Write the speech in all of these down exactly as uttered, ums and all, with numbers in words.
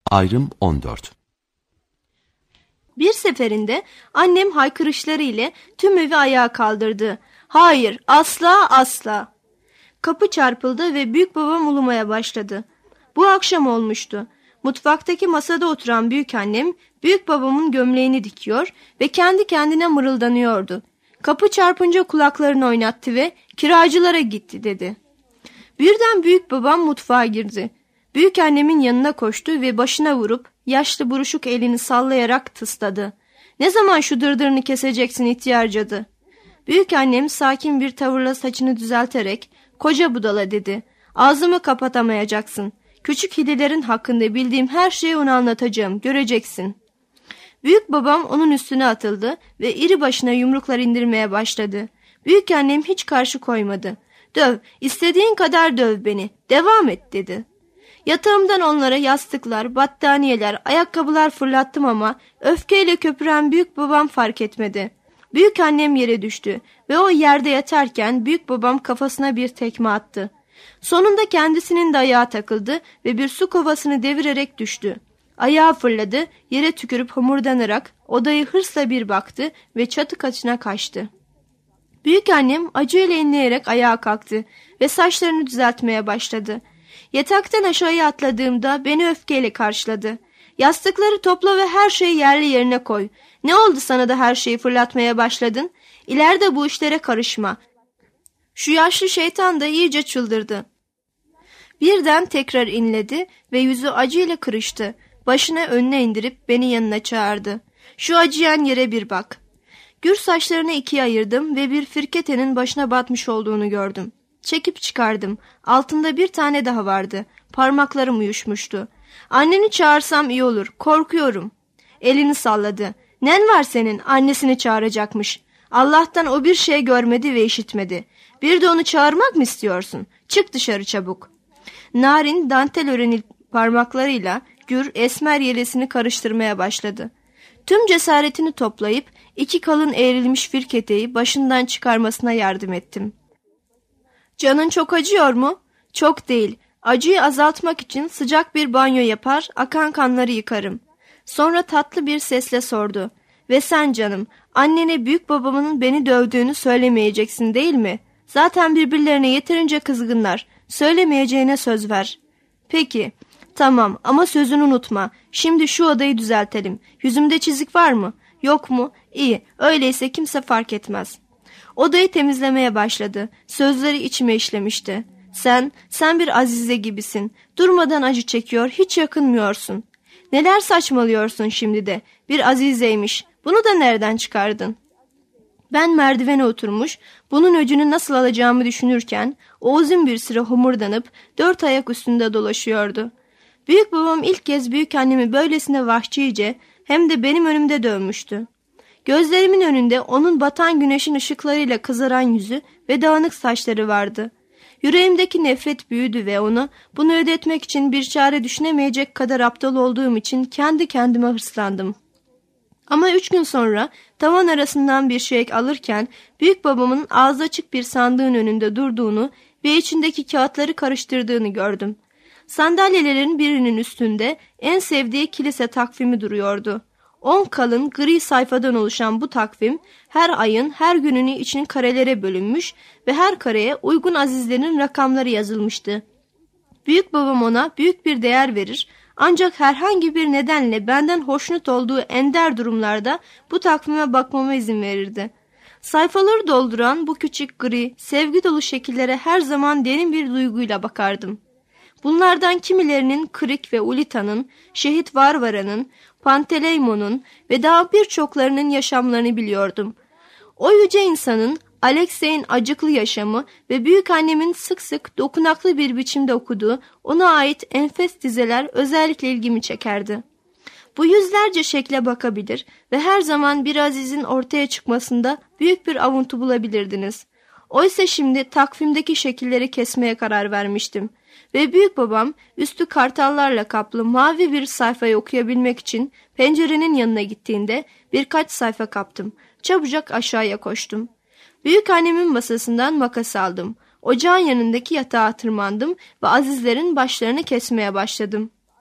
Ayrım on dört. Bir seferinde annem haykırışları ile tüm evi ayağa kaldırdı. Hayır, asla asla. Kapı çarpıldı ve büyük babam ulumaya başladı. Bu akşam olmuştu. Mutfaktaki masada oturan büyük annem büyük babamın gömleğini dikiyor ve kendi kendine mırıldanıyordu. Kapı çarpınca kulaklarını oynattı ve kiracılara gitti dedi. Birden büyük babam mutfağa girdi. Büyük annemin yanına koştu ve başına vurup yaşlı buruşuk elini sallayarak tısladı. Ne zaman şu dırdırını keseceksin ihtiyar cadı? Büyük annem sakin bir tavırla saçını düzelterek koca budala dedi. Ağzımı kapatamayacaksın. Küçük hilelerin hakkında bildiğim her şeyi ona anlatacağım, göreceksin. Büyük babam onun üstüne atıldı ve iri başına yumruklar indirmeye başladı. Büyük annem hiç karşı koymadı. Döv, istediğin kadar döv beni, devam et dedi. Yatağımdan onlara yastıklar, battaniyeler, ayakkabılar fırlattım ama öfkeyle köpüren büyük babam fark etmedi. Büyük annem yere düştü ve o yerde yatarken büyük babam kafasına bir tekme attı. Sonunda kendisinin de ayağı takıldı ve bir su kovasını devirerek düştü. Ayağı fırladı, yere tükürüp homurdanarak odayı hırsla bir baktı ve çatı katına kaçtı. Büyük annem acıyla inleyerek ayağa kalktı ve saçlarını düzeltmeye başladı. Yataktan aşağıya atladığımda beni öfkeyle karşıladı. Yastıkları topla ve her şeyi yerli yerine koy. Ne oldu sana da her şeyi fırlatmaya başladın? İleride bu işlere karışma. Şu yaşlı şeytan da iyice çıldırdı. Birden tekrar inledi ve yüzü acıyla kırıştı. Başını önüne indirip beni yanına çağırdı. Şu acıyan yere bir bak. Gür saçlarını ikiye ayırdım ve bir firketenin başına batmış olduğunu gördüm. Çekip çıkardım. Altında bir tane daha vardı. Parmaklarım uyuşmuştu. Anneni çağırsam iyi olur. Korkuyorum. Elini salladı. Nen var senin? Annesini çağıracakmış. Allah'tan o bir şey görmedi ve işitmedi. Bir de onu çağırmak mı istiyorsun? Çık dışarı çabuk. Narin dantel örenil parmaklarıyla gür esmer yelesini karıştırmaya başladı. Tüm cesaretini toplayıp iki kalın eğrilmiş firketeyi başından çıkarmasına yardım ettim. Canın çok acıyor mu? Çok değil. Acıyı azaltmak için sıcak bir banyo yapar, akan kanları yıkarım. Sonra tatlı bir sesle sordu. Ve sen canım, annene büyük babamın beni dövdüğünü söylemeyeceksin değil mi? Zaten birbirlerine yeterince kızgınlar. Söylemeyeceğine söz ver. Peki, tamam ama sözünü unutma. Şimdi şu odayı düzeltelim. Yüzümde çizik var mı? Yok mu? İyi, öyleyse kimse fark etmez. Odayı temizlemeye başladı. Sözleri içime işlemişti. Sen, sen bir Azize gibisin. Durmadan acı çekiyor, hiç yakınmıyorsun. Neler saçmalıyorsun şimdi de? Bir Azize'ymiş. Bunu da nereden çıkardın? Ben merdivene oturmuş, bunun öcünü nasıl alacağımı düşünürken, o uzun bir süre homurdanıp dört ayak üstünde dolaşıyordu. Büyük babam ilk kez büyük annemi böylesine vahşice hem de benim önümde dövmüştü. Gözlerimin önünde onun batan güneşin ışıklarıyla kızaran yüzü ve dağınık saçları vardı. Yüreğimdeki nefret büyüdü ve onu bunu ödetmek için bir çare düşünemeyecek kadar aptal olduğum için kendi kendime hırslandım. Ama üç gün sonra tavan arasından bir şey alırken büyük babamın ağzı açık bir sandığın önünde durduğunu ve içindeki kağıtları karıştırdığını gördüm. Sandalyelerin birinin üstünde en sevdiği kilise takvimi duruyordu. On kalın gri sayfadan oluşan bu takvim her ayın her gününü için karelere bölünmüş ve her kareye uygun azizlerin rakamları yazılmıştı. Büyük babam ona büyük bir değer verir ancak herhangi bir nedenle benden hoşnut olduğu ender durumlarda bu takvime bakmama izin verirdi. Sayfaları dolduran bu küçük gri, sevgi dolu şekillere her zaman derin bir duyguyla bakardım. Bunlardan kimilerinin Krik ve Ulita'nın, Şehit Varvara'nın, Panteleymon'un ve daha birçoklarının yaşamlarını biliyordum. O yüce insanın, Alexey'in acıklı yaşamı ve büyük annemin sık sık dokunaklı bir biçimde okuduğu ona ait enfes dizeler özellikle ilgimi çekerdi. Bu yüzlerce şekle bakabilir ve her zaman bir azizin ortaya çıkmasında büyük bir avuntu bulabilirdiniz. Oysa şimdi takvimdeki şekilleri kesmeye karar vermiştim. Ve büyük babam üstü kartallarla kaplı mavi bir sayfayı okuyabilmek için pencerenin yanına gittiğinde birkaç sayfa kaptım. Çabucak aşağıya koştum. Büyük annemin masasından makas aldım. Ocağın yanındaki yatağa tırmandım ve azizlerin başlarını kesmeye başladım.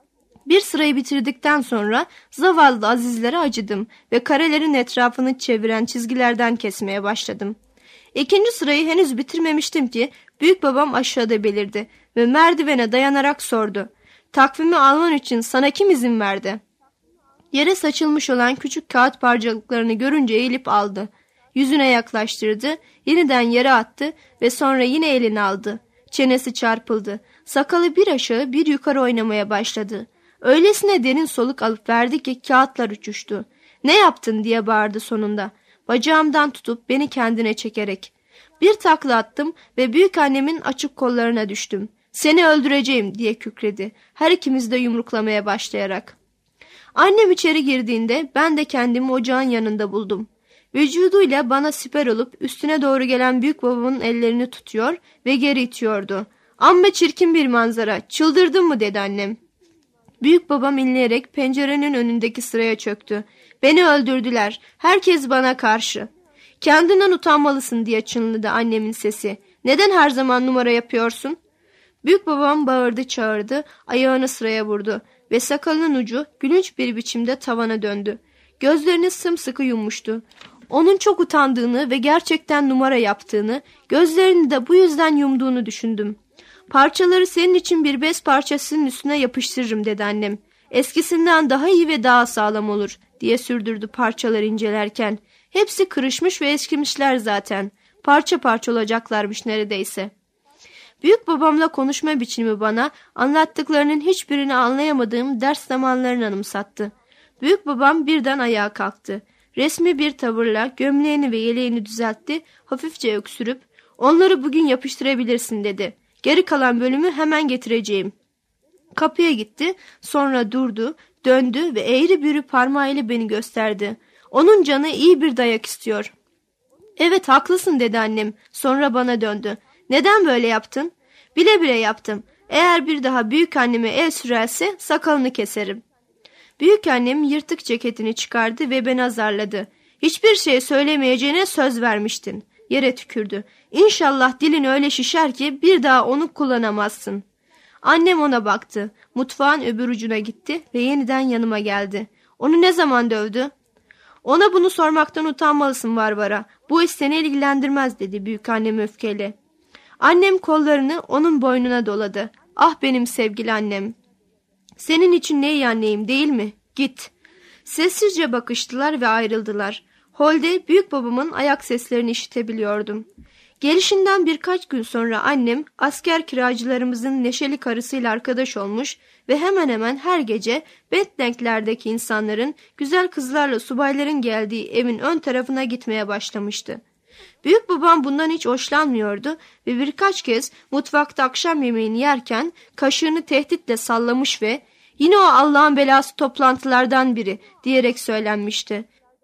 Bir sırayı bitirdikten sonra zavallı azizlere acıdım ve karelerin etrafını çeviren çizgilerden kesmeye başladım. İkinci sırayı henüz bitirmemiştim ki büyük babam aşağıda belirdi ve merdivene dayanarak sordu. Takvimi alman için sana kim izin verdi? Yere saçılmış olan küçük kağıt parçalıklarını görünce eğilip aldı. Yüzüne yaklaştırdı, yeniden yere attı ve sonra yine elini aldı. Çenesi çarpıldı. Sakalı bir aşağı bir yukarı oynamaya başladı. Öylesine derin soluk alıp verdi ki kağıtlar uçuştu. Ne yaptın diye bağırdı sonunda. Bacağımdan tutup beni kendine çekerek. Bir takla attım ve büyükannemin açık kollarına düştüm. Seni öldüreceğim diye kükredi. Her ikimiz de yumruklamaya başlayarak. Annem içeri girdiğinde ben de kendimi ocağın yanında buldum. Vücuduyla bana siper olup üstüne doğru gelen büyük babamın ellerini tutuyor ve geri itiyordu. Amma çirkin bir manzara, çıldırdın mı dedi annem. Büyük babam inleyerek pencerenin önündeki sıraya çöktü. Beni öldürdüler, herkes bana karşı. Kendinden utanmalısın diye çınladı annemin sesi. Neden her zaman numara yapıyorsun? Büyük babam bağırdı çağırdı, ayağını sıraya vurdu ve sakalının ucu gülünç bir biçimde tavana döndü. Gözlerini sımsıkı yummuştu. Onun çok utandığını ve gerçekten numara yaptığını, gözlerini de bu yüzden yumduğunu düşündüm. Parçaları senin için bir bez parçasının üstüne yapıştırırım dedi annem. Eskisinden daha iyi ve daha sağlam olur diye sürdürdü parçaları incelerken. Hepsi kırışmış ve eskimişler zaten. Parça parça olacaklarmış neredeyse. Büyük babamla konuşma biçimi bana anlattıklarının hiçbirini anlayamadığım ders zamanlarını anımsattı. Büyük babam birden ayağa kalktı. Resmi bir tavırla gömleğini ve yeleğini düzeltti, hafifçe öksürüp onları bugün yapıştırabilirsin dedi. Geri kalan bölümü hemen getireceğim. Kapıya gitti, sonra durdu, döndü ve eğri büğrü parmağıyla beni gösterdi. Onun canı iyi bir dayak istiyor. Evet haklısın dedi annem, sonra bana döndü. Neden böyle yaptın? Bile bile yaptım. Eğer bir daha büyük anneme el sürerse sakalını keserim. Büyük annem yırtık ceketini çıkardı ve beni azarladı. Hiçbir şey söylemeyeceğine söz vermiştin. Yere tükürdü. İnşallah dilin öyle şişer ki bir daha onu kullanamazsın. Annem ona baktı. Mutfağın öbür ucuna gitti ve yeniden yanıma geldi. Onu ne zaman dövdü? Ona bunu sormaktan utanmalısın Barbara. Bu iş seni ilgilendirmez dedi büyükannem öfkeyle. Annem kollarını onun boynuna doladı. Ah benim sevgili annem. Senin için ne iyi anneyim değil mi? Git. Sessizce bakıştılar ve ayrıldılar. Holde büyük babamın ayak seslerini işitebiliyordum. Gelişinden birkaç gün sonra annem asker kiracılarımızın neşeli karısıyla arkadaş olmuş ve hemen hemen her gece Bentlenk'lerdeki insanların güzel kızlarla subayların geldiği evin ön tarafına gitmeye başlamıştı. Büyük babam bundan hiç hoşlanmıyordu ve birkaç kez mutfakta akşam yemeğini yerken kaşığını tehditle sallamış ve "Yine o Allah'ın belası toplantılardan biri" diyerek söylenmişti.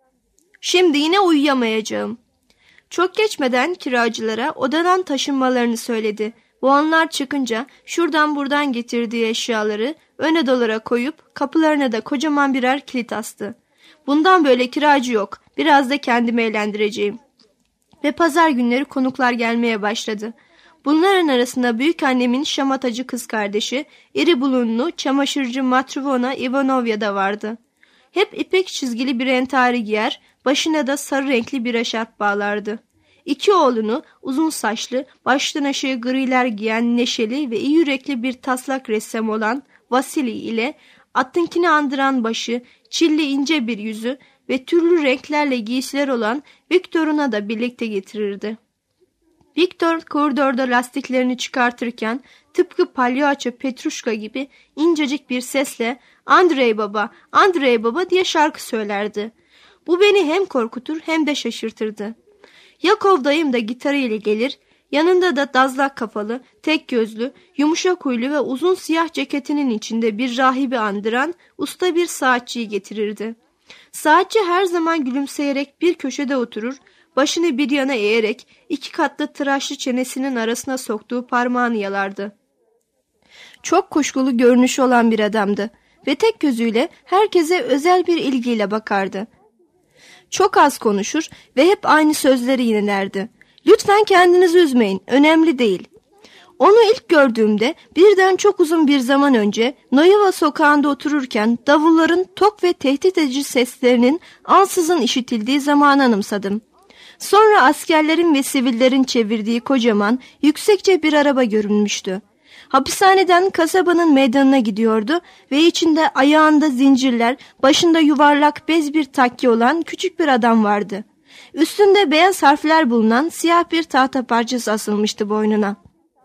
Şimdi yine uyuyamayacağım. Çok geçmeden kiracılara odadan taşınmalarını söyledi. Bu anlar çıkınca şuradan buradan getirdiği eşyaları ön odalara koyup kapılarına da kocaman birer kilit astı. Bundan böyle kiracı yok, biraz da kendimi eğlendireceğim. Ve pazar günleri konuklar gelmeye başladı. Bunların arasında büyükannemin şamatacı kız kardeşi, iri bulunlu çamaşırcı Matrivona Ivanovya da vardı. Hep ipek çizgili bir entari giyer, başına da sarı renkli bir eşarp bağlardı. İki oğlunu uzun saçlı, baştan aşağı griler giyen neşeli ve iyi yürekli bir taslak ressam olan Vasili ile attınkini andıran başı, çilli ince bir yüzü ve türlü renklerle giysiler olan Viktor'una da birlikte getirirdi. Viktor koridorda lastiklerini çıkartırken tıpkı palyaço Petruşka gibi incecik bir sesle "Andrei baba, Andrei baba" diye şarkı söylerdi. Bu beni hem korkutur hem de şaşırtırdı. Yakov dayım da gitarıyla gelir, yanında da dazlak kafalı, tek gözlü, yumuşak huylu ve uzun siyah ceketinin içinde bir rahibi andıran usta bir saatçiyi getirirdi. Saatçi her zaman gülümseyerek bir köşede oturur, başını bir yana eğerek iki katlı tıraşlı çenesinin arasına soktuğu parmağını yalardı. Çok kuşkulu görünüşü olan bir adamdı ve tek gözüyle herkese özel bir ilgiyle bakardı. Çok az konuşur ve hep aynı sözleri yinelerdi. "Lütfen kendinizi üzmeyin, önemli değil." Onu ilk gördüğümde birden çok uzun bir zaman önce Nayova sokağında otururken davulların tok ve tehdit edici seslerinin ansızın işitildiği zamanı anımsadım. Sonra askerlerin ve sivillerin çevirdiği kocaman, yüksekçe bir araba görünmüştü. Hapishaneden kasabanın meydanına gidiyordu ve içinde ayağında zincirler, başında yuvarlak bez bir takki olan küçük bir adam vardı. Üstünde beyaz harfler bulunan siyah bir tahta parçası asılmıştı boynuna.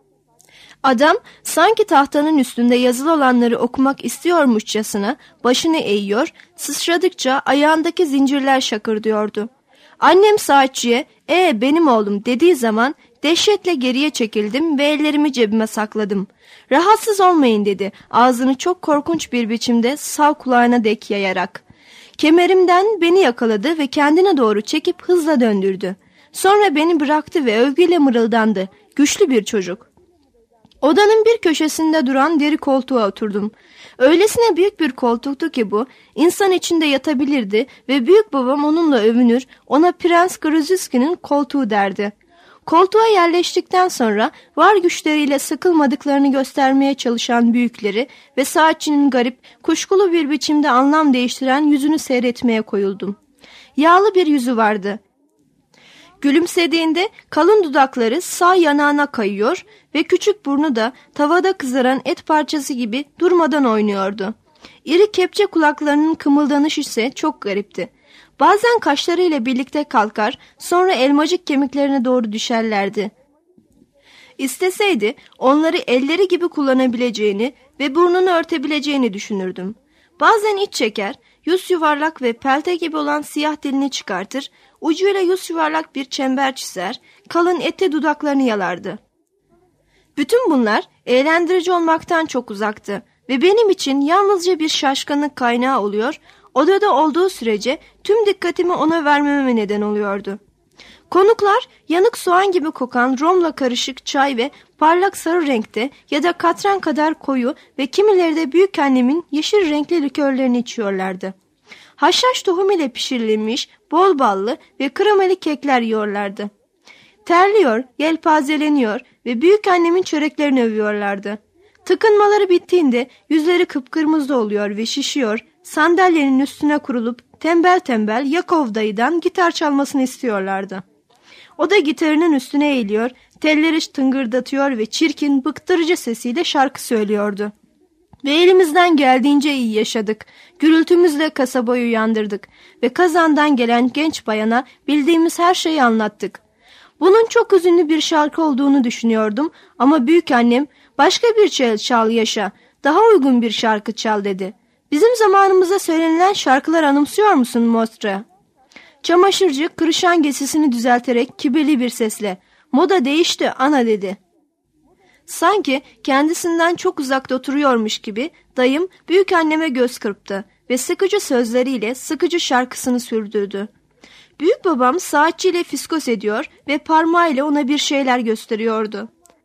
Adam sanki tahtanın üstünde yazılı olanları okumak istiyormuşçasına başını eğiyor, sıçradıkça ayağındaki zincirler şakırdıyordu. Annem saatçiye "E benim oğlum" dediği zaman dehşetle geriye çekildim ve ellerimi cebime sakladım. "Rahatsız olmayın" dedi, ağzını çok korkunç bir biçimde sağ kulağına dek yayarak. Kemerimden beni yakaladı ve kendine doğru çekip hızla döndürdü. Sonra beni bıraktı ve övgüyle mırıldandı. Güçlü bir çocuk. Odanın bir köşesinde duran deri koltuğa oturdum. Öylesine büyük bir koltuktu ki bu, insan içinde yatabilirdi ve büyük babam onunla övünür, ona Prens Gruzowski'nin koltuğu derdi. Koltuğa yerleştikten sonra var güçleriyle sıkılmadıklarını göstermeye çalışan büyükleri ve saatçinin garip, kuşkulu bir biçimde anlam değiştiren yüzünü seyretmeye koyuldum. Yağlı bir yüzü vardı. Gülümsediğinde kalın dudakları sağ yanağına kayıyor ve küçük burnu da tavada kızaran et parçası gibi durmadan oynuyordu. İri kepçe kulaklarının kımıldanışı ise çok garipti. Bazen kaşlarıyla birlikte kalkar, sonra elmacık kemiklerine doğru düşerlerdi. İsteseydi onları elleri gibi kullanabileceğini ve burnunu örtebileceğini düşünürdüm. Bazen iç çeker, yüz yuvarlak ve pelte gibi olan siyah dilini çıkartır, ucuyla yüz yuvarlak bir çember çizer, kalın ete dudaklarını yalardı. Bütün bunlar eğlendirici olmaktan çok uzaktı ve benim için yalnızca bir şaşkınlık kaynağı oluyor, odada olduğu sürece tüm dikkatimi ona vermeme neden oluyordu. Konuklar yanık soğan gibi kokan romla karışık çay ve parlak sarı renkte ya da katran kadar koyu ve kimileri de büyükannemin yeşil renkli likörlerini içiyorlardı. Haşhaş tohum ile pişirilmiş bol ballı ve kremalı kekler yiyorlardı. Terliyor, yelpazeleniyor ve büyükannemin çöreklerini övüyorlardı. Tıkınmaları bittiğinde yüzleri kıpkırmızı oluyor ve şişiyor, sandalyenin üstüne kurulup tembel tembel Yakov dayıdan gitar çalmasını istiyorlardı. O da gitarının üstüne eğiliyor, telleri tıngırdatıyor ve çirkin, bıktırıcı sesiyle şarkı söylüyordu. Ve elimizden geldiğince iyi yaşadık. Gürültümüzle kasabayı uyandırdık ve Kazan'dan gelen genç bayana bildiğimiz her şeyi anlattık. Bunun çok hüzünlü bir şarkı olduğunu düşünüyordum ama büyükannem "Başka bir çal, çal yaşa, daha uygun bir şarkı çal" dedi. "Bizim zamanımızda söylenilen şarkılar anımsıyor musun Mostra?" Çamaşırcı kırışan gesisini düzelterek kibirli bir sesle "Moda değişti ana" dedi. Sanki kendisinden çok uzakta oturuyormuş gibi dayım büyükanneme göz kırptı ve sıkıcı sözleriyle sıkıcı şarkısını sürdürdü. Büyük babam saatçiyle fiskos ediyor ve parmağıyla ona bir şeyler gösteriyordu.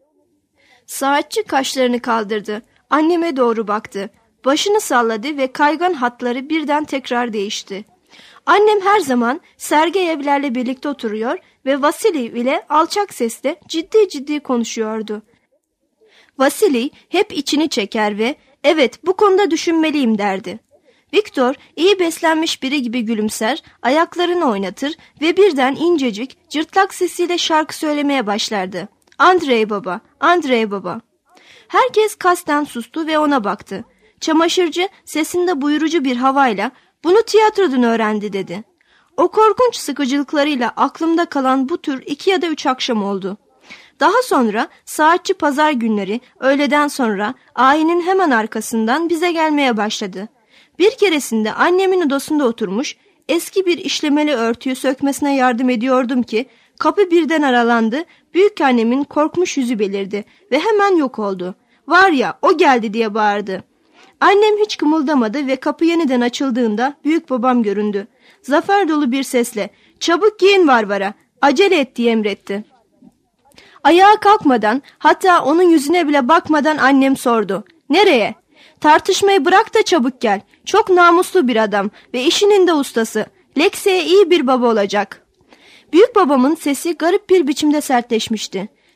Saatçi kaşlarını kaldırdı, anneme doğru baktı, başını salladı ve kaygan hatları birden tekrar değişti. Annem her zaman Sergeyevlerle birlikte oturuyor ve Vasili ile alçak sesle ciddi ciddi konuşuyordu. Vasili hep içini çeker ve "Evet, bu konuda düşünmeliyim" derdi. Viktor iyi beslenmiş biri gibi gülümser, ayaklarını oynatır ve birden incecik, cırtlak sesiyle şarkı söylemeye başlardı. "Andrei baba, Andrei baba." Herkes kasten sustu ve ona baktı. Çamaşırcı sesinde buyurucu bir havayla "Bunu tiyatrodan öğrendi" dedi. O korkunç sıkıcılıklarıyla aklımda kalan bu tür iki ya da üç akşam oldu. Daha sonra saatçi pazar günleri öğleden sonra ayinin hemen arkasından bize gelmeye başladı. Bir keresinde annemin odasında oturmuş, eski bir işlemeli örtüyü sökmesine yardım ediyordum ki kapı birden aralandı, büyükannemin korkmuş yüzü belirdi ve hemen yok oldu. "Var ya, o geldi" diye bağırdı. Annem hiç kımıldamadı ve kapı yeniden açıldığında büyük babam göründü. Zafer dolu bir sesle "Çabuk giyin Varvara, acele et" diye emretti. Ayağa kalkmadan, hatta onun yüzüne bile bakmadan annem sordu. "Nereye?" "Tartışmayı bırak da çabuk gel. Çok namuslu bir adam ve işinin de ustası. Leksi'ye iyi bir baba olacak." Büyük babamın sesi garip bir biçimde sertleşmişti.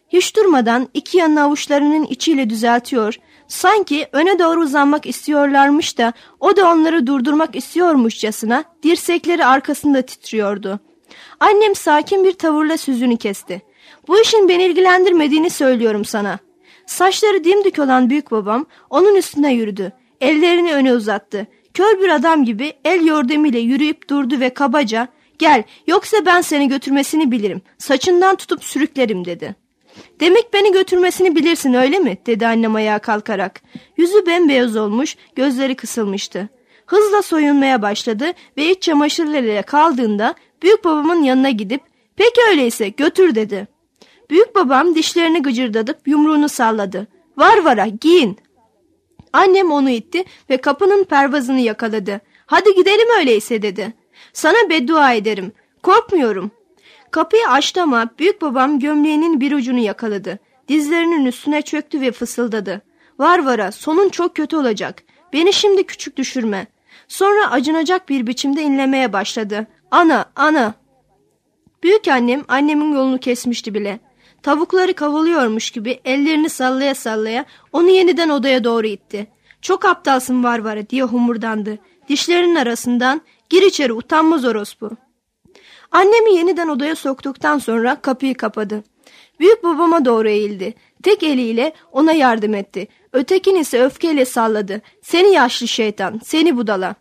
Hiç durmadan iki yanını avuçlarının içiyle düzeltiyor, sanki öne doğru uzanmak istiyorlarmış da o da onları durdurmak istiyormuşçasına dirsekleri arkasında titriyordu. Annem sakin bir tavırla sözünü kesti. Bu işin beni ilgilendirmediğini söylüyorum sana. Saçları dimdik olan büyük babam onun üstüne yürüdü. Ellerini öne uzattı. Kör bir adam gibi el yordamıyla yürüyüp durdu ve kabaca "Gel, yoksa ben seni götürmesini bilirim. Saçından tutup sürüklerim." dedi. "Demek beni götürmesini bilirsin, öyle mi?" dedi annem ayağa kalkarak. Yüzü bembeyaz olmuş, gözleri kısılmıştı. Hızla soyunmaya başladı ve iç çamaşırlarıyla kaldığında büyük babamın yanına gidip "Peki öyleyse götür." dedi. Büyük babam dişlerini gıcırdatıp yumruğunu salladı. "Var vara giyin." Annem onu itti ve kapının pervazını yakaladı. "Hadi gidelim öyleyse." dedi. "Sana beddua ederim. Korkmuyorum." Kapıyı açtı ama büyük babam gömleğinin bir ucunu yakaladı. Dizlerinin üstüne çöktü ve fısıldadı. "Var vara, sonun çok kötü olacak. Beni şimdi küçük düşürme." Sonra acınacak bir biçimde inlemeye başladı. "Ana, ana." Büyük annem annemin yolunu kesmişti bile. Tavukları kavalıyormuş gibi ellerini sallaya sallaya onu yeniden odaya doğru itti. "Çok aptalsın Varvara," diye humurdandı. Dişlerinin arasından "Gir içeri utanmaz orospu." Annemi yeniden odaya soktuktan sonra kapıyı kapadı. Büyük babama doğru eğildi. Tek eliyle ona yardım etti. Ötekini ise öfkeyle salladı. "Seni yaşlı şeytan, seni budala."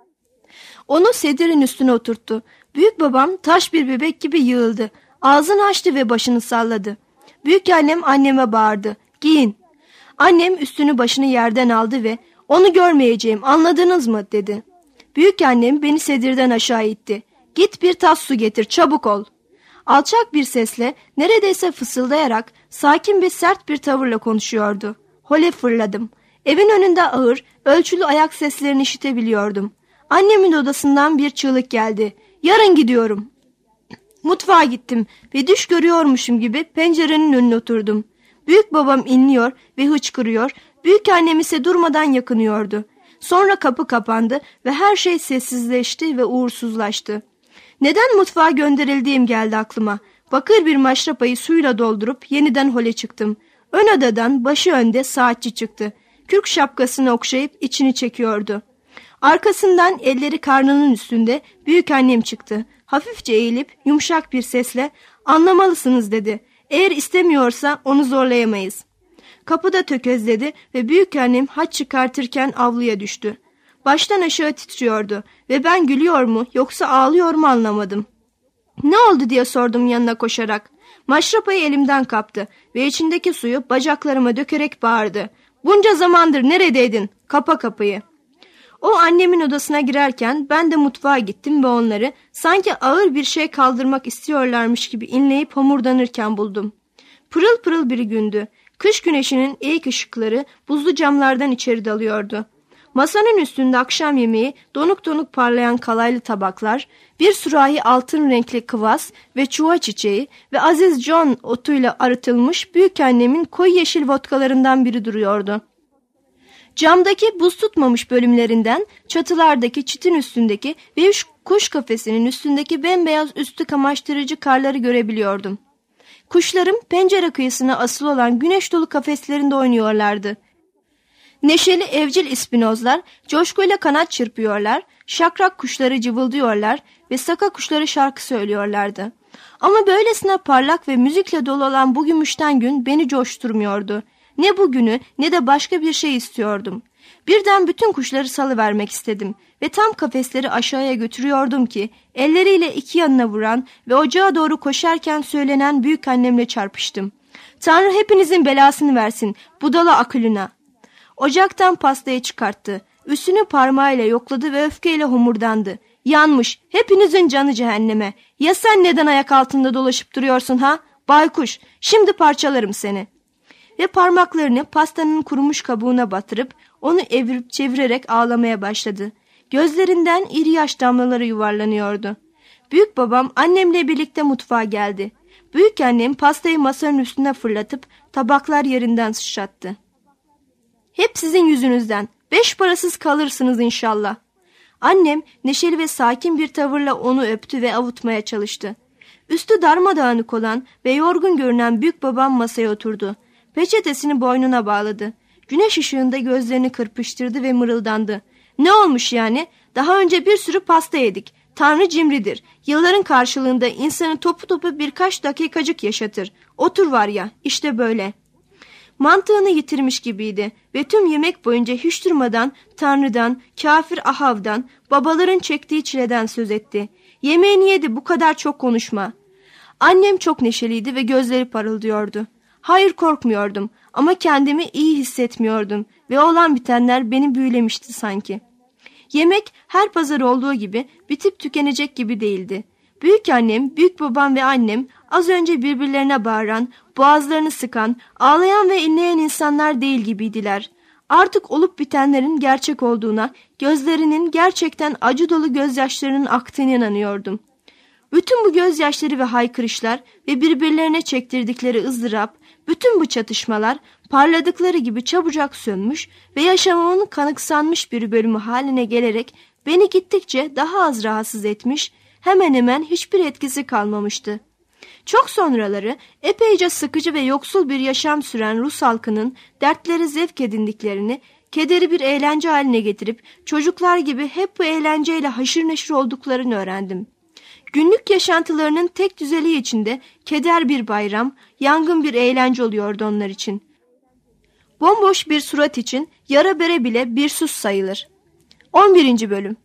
Onu sedirin üstüne oturttu. Büyük babam taş bir bebek gibi yığıldı. Ağzını açtı ve başını salladı. Büyük annem anneme bağırdı. "Giyin." Annem üstünü başını yerden aldı ve "Onu görmeyeceğim, anladınız mı?" dedi. Büyük annem beni sedirden aşağı itti. "Git bir tas su getir, çabuk ol." Alçak bir sesle, neredeyse fısıldayarak, sakin ve sert bir tavırla konuşuyordu. Hole fırladım. Evin önünde ağır, ölçülü ayak seslerini işitebiliyordum. Annemin odasından bir çığlık geldi. "Yarın gidiyorum." Mutfağa gittim ve düş görüyormuşum gibi pencerenin önüne oturdum. Büyük babam inliyor ve hıçkırıyor, büyük annem ise durmadan yakınıyordu. Sonra kapı kapandı ve her şey sessizleşti ve uğursuzlaştı. Neden mutfağa gönderildiğim geldi aklıma. Bakır bir maşrapayı suyla doldurup yeniden hole çıktım. Ön odadan başı önde saatçi çıktı. Kürk şapkasını okşayıp içini çekiyordu. Arkasından elleri karnının üstünde büyük annem çıktı. Hafifçe eğilip yumuşak bir sesle "Anlamalısınız," dedi. "Eğer istemiyorsa onu zorlayamayız." Kapıda tökezledi ve büyük annem haç çıkartırken avluya düştü. Baştan aşağı titriyordu ve ben gülüyor mu yoksa ağlıyor mu anlamadım. "Ne oldu?" diye sordum yanına koşarak. Maşrapayı elimden kaptı ve içindeki suyu bacaklarıma dökerek bağırdı. "Bunca zamandır neredeydin? Kapa kapıyı." O annemin odasına girerken ben de mutfağa gittim ve onları sanki ağır bir şey kaldırmak istiyorlarmış gibi inleyip homurdanırken buldum. Pırıl pırıl bir gündü. Kış güneşinin eğik ışıkları buzlu camlardan içeri dalıyordu. Masanın üstünde akşam yemeği, donuk donuk parlayan kalaylı tabaklar, bir sürahi altın renkli kıvas ve çuha çiçeği ve Aziz John otuyla arıtılmış büyük annemin koyu yeşil vodkalarından biri duruyordu. Camdaki buz tutmamış bölümlerinden çatılardaki çitin üstündeki ve kuş kafesinin üstündeki bembeyaz üstü kamaştırıcı karları görebiliyordum. Kuşlarım pencere kıyısına asılı olan güneş dolu kafeslerinde oynuyorlardı. Neşeli evcil ispinozlar coşkuyla kanat çırpıyorlar, şakrak kuşları cıvıldıyorlar ve saka kuşları şarkı söylüyorlardı. Ama böylesine parlak ve müzikle dolu olan bu gümüşten gün beni coşturmuyordu. Ne bugünü ne de başka bir şey istiyordum. Birden bütün kuşları salıvermek istedim ve tam kafesleri aşağıya götürüyordum ki elleriyle iki yanına vuran ve ocağa doğru koşarken söylenen büyük annemle çarpıştım. "Tanrı hepinizin belasını versin, budala akılına." Ocaktan pastayı çıkarttı. Üstünü parmağıyla yokladı ve öfkeyle homurdandı. "Yanmış, hepinizin canı cehenneme. Ya sen neden ayak altında dolaşıp duruyorsun ha? Baykuş, şimdi parçalarım seni." Ve parmaklarını pastanın kurumuş kabuğuna batırıp onu evirip çevirerek ağlamaya başladı. Gözlerinden iri yaş damlaları yuvarlanıyordu. Büyük babam annemle birlikte mutfağa geldi. Büyük annem pastayı masanın üstüne fırlatıp tabaklar yerinden sıçrattı. "Hep sizin yüzünüzden. Beş parasız kalırsınız inşallah." Annem neşeli ve sakin bir tavırla onu öptü ve avutmaya çalıştı. Üstü darmadağınık olan ve yorgun görünen büyük babam masaya oturdu. Peçetesini boynuna bağladı. Güneş ışığında gözlerini kırpıştırdı ve mırıldandı. Ne olmuş yani? Daha önce bir sürü pasta yedik. Tanrı cimridir. Yılların karşılığında insanı topu topu birkaç dakikacık yaşatır. Otur var ya, işte böyle. Mantığını yitirmiş gibiydi ve tüm yemek boyunca hiç durmadan Tanrı'dan, kafir Ahav'dan, babaların çektiği çileden söz etti. Yemeğini yedi, bu kadar çok konuşma. Annem çok neşeliydi ve gözleri parıldıyordu. Hayır, korkmuyordum ama kendimi iyi hissetmiyordum ve olan bitenler beni büyülemişti sanki. Yemek her pazar olduğu gibi bitip tükenecek gibi değildi. Büyük annem, büyük babam ve annem az önce birbirlerine bağıran, boğazlarını sıkan, ağlayan ve inleyen insanlar değil gibiydiler. Artık olup bitenlerin gerçek olduğuna, gözlerinin gerçekten acı dolu gözyaşlarının aktığına inanıyordum. Bütün bu gözyaşları ve haykırışlar ve birbirlerine çektirdikleri ızdırap, bütün bu çatışmalar parladıkları gibi çabucak sönmüş ve yaşamımın kanıksanmış bir bölümü haline gelerek beni gittikçe daha az rahatsız etmiş, hemen hemen hiçbir etkisi kalmamıştı. Çok sonraları epeyce sıkıcı ve yoksul bir yaşam süren Rus halkının dertleri zevk edindiklerini, kederi bir eğlence haline getirip çocuklar gibi hep bu eğlenceyle haşır neşir olduklarını öğrendim. Günlük yaşantılarının tek düzeliği içinde keder bir bayram, yangın bir eğlence oluyordu onlar için. Bomboş bir surat için yara bere bile bir sus sayılır. on birinci Bölüm.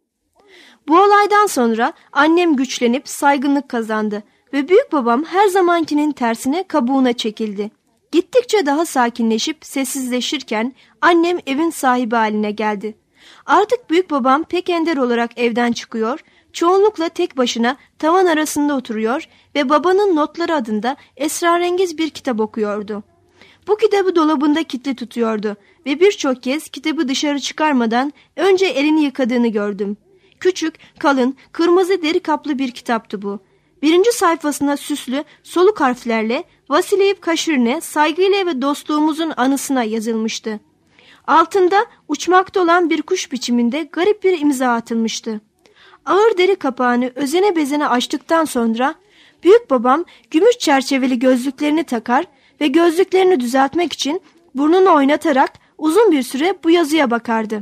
Bu olaydan sonra annem güçlenip saygınlık kazandı ve büyük babam her zamankinin tersine kabuğuna çekildi. Gittikçe daha sakinleşip sessizleşirken annem evin sahibi haline geldi. Artık büyük babam pek ender olarak evden çıkıyor, çoğunlukla tek başına tavan arasında oturuyor ve babanın notları adında esrarengiz bir kitap okuyordu. Bu kitabı dolabında kilitli tutuyordu ve birçok kez kitabı dışarı çıkarmadan önce elini yıkadığını gördüm. Küçük, kalın, kırmızı deri kaplı bir kitaptı bu. Birinci sayfasında süslü, soluk harflerle Vasiliyev Kaşirne saygıyla ve dostluğumuzun anısına yazılmıştı. Altında uçmakta olan bir kuş biçiminde garip bir imza atılmıştı. Ağır deri kapağını özene bezene açtıktan sonra büyük babam gümüş çerçeveli gözlüklerini takar ve gözlüklerini düzeltmek için burnunu oynatarak uzun bir süre bu yazıya bakardı.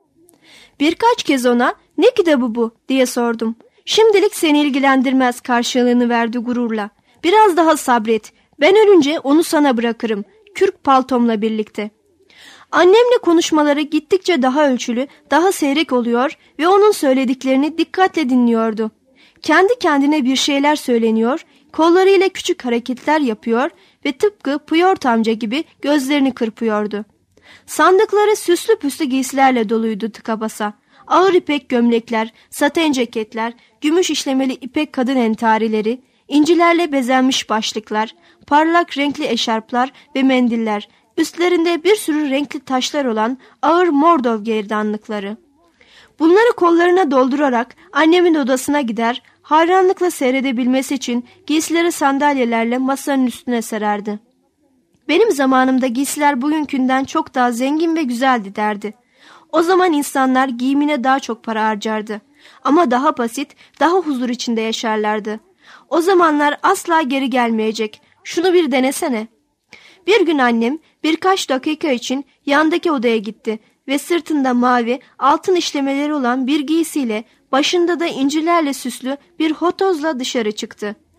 Birkaç kez ona "Ne kitabı bu?" diye sordum. "Şimdilik seni ilgilendirmez" karşılığını verdi gururla. "Biraz daha sabret. Ben ölünce onu sana bırakırım. Kürk paltomla birlikte." Annemle konuşmaları gittikçe daha ölçülü, daha seyrek oluyor ve onun söylediklerini dikkatle dinliyordu. Kendi kendine bir şeyler söyleniyor, kollarıyla küçük hareketler yapıyor ve tıpkı Puyort amca gibi gözlerini kırpıyordu. Sandıkları süslü püslü giysilerle doluydu tıka basa. Ağır ipek gömlekler, saten ceketler, gümüş işlemeli ipek kadın entarileri, incilerle bezenmiş başlıklar, parlak renkli eşarplar ve mendiller, üstlerinde bir sürü renkli taşlar olan ağır Mordov gerdanlıkları. Bunları kollarına doldurarak annemin odasına gider, hayranlıkla seyredebilmesi için giysileri sandalyelerle masanın üstüne sererdi. "Benim zamanımda giysiler bugünkünden çok daha zengin ve güzeldi" derdi. O zaman insanlar giyimine daha çok para harcardı. Ama daha basit, daha huzur içinde yaşarlardı. O zamanlar asla geri gelmeyecek. Şunu bir denesene. Bir gün annem birkaç dakika için yandaki odaya gitti ve sırtında mavi, altın işlemeleri olan bir giysiyle, başında da incilerle süslü bir hotozla dışarı çıktı.